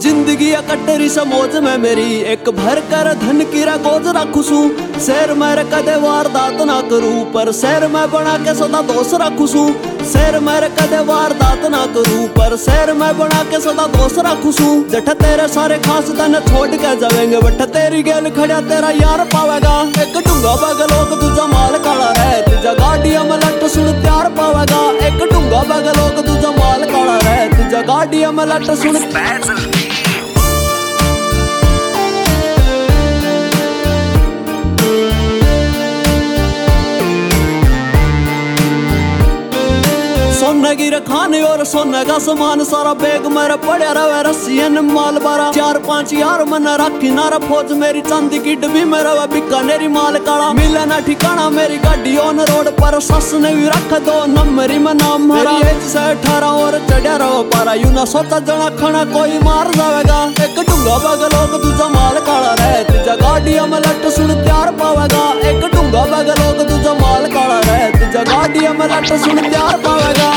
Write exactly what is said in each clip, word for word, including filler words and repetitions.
जिंदगी कटरी समोच में मेरी एक भर कर धन की गोज रखूसू। शेर मेरे कदे वारदात ना करूं पर शेर मैं बना के सदा दोष रखूसू। शेर मेरे कदे वारदात ना करूं पर शेर मैं बना के सदा दोष रखूसू। जठ तेरे सारे खास तन छोड़ के जावेंगे बट तेरी गेल खड़ा तेरा यार पावेगा। एक डूंगा बगलोक तुझा माल काला रहे तुझा गाड़िया में लट सुन त्यार पावेगा। एक डूंगा बगलोक तुझा माल काला रहे तुझा गाड़िया में लट सुन। सोने की रखाने और सोने का सामान सारा बैग मेरा पड़ा रहा रसियन माल बारा। चार पांच यार मन रखी नारा फौज मेरी चांदी की डब्बी मेरा वह बीकानेरी माल काला। मिले ना ठिकाना मेरी गाड़ी ऑन रोड पर सस ने भी रख दो नंबरी में नाम मेरी एज से अठारह और चढ़ा रहो पारा। यू ना सोचा जना खाना कोई मार जावेगा। एक डूंगा बगलोक तुझा माल काला रहे तुझा गाड़िया में लट सुन त्यार पावेगा। एक डूंगा बगलोक तुझा माल काला रहे तुझा गाड़िया में लट सुन त्यार पावेगा।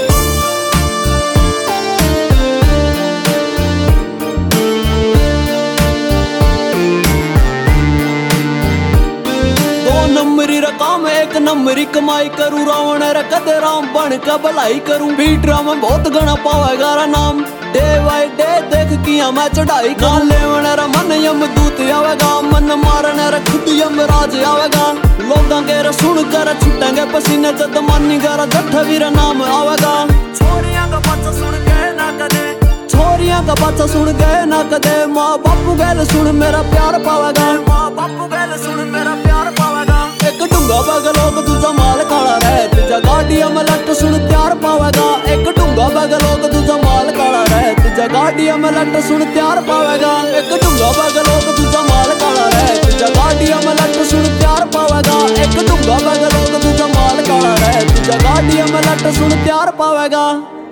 नंबरी रकाम एक नंबरी कमाई करूं रावण कदे राम बन के भलाई करूं। बीटरा में बहुत गणा पावेगा रा नाम डे बाई डे देख किया मैं चढ़ाई कान लेवन रा मन यम दूत आवेगा। मन मारन रा खुद यम राज आवेगा। लोगां के रा सुन कर छुटेंगे पसीने जद मानी कर जठ वीर नाम आवेगा। छोरियां का बच्चा सुन के ना कदे छोरियां का बच्चा सुन गए ना कदे माँ बापू गैल सुन मेरा प्यार पावेगा। माँ बापू गैल सुन मेरा प्यार पावेगा। एक डूंगा बगलोक तुझा माल काला रहे तुझा गाड़िया में लट सुन त्यार पावेगा। एक डूंगा बगलोक तुझा माल काला रहे तुझा गाड़िया में लट सुन त्यार पावेगा। एक डूंगा बगलोक तुझा माल काला रहे तुझा गाड़िया में लट सुन त्यार पावेगा। एक डूंगा बगलोक तुझा माल काला रहे तुझा गाड़िया में लट सुन त्यार पावेगा।